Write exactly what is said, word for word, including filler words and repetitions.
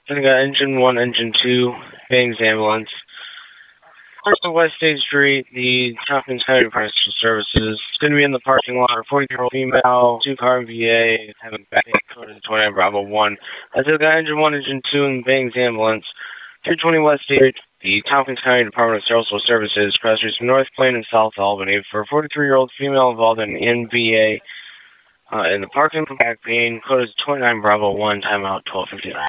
Then I got engine one, engine two, Bangs ambulance. First on West State Street, the Tompkins County Department of Social Services. It's going to be in the parking lot. A forty-year-old female, two-car V A, having back code of twenty-nine Bravo one. I still got engine one, engine two, and Bangs ambulance. three twenty West State Street, the Tompkins County Department of Social Services. Press routes from North Plain and South Albany for a forty-three-year-old female involved in N V A uh, in the parking lot back pain. Code is twenty-nine Bravo one. Timeout twelve fifty-nine.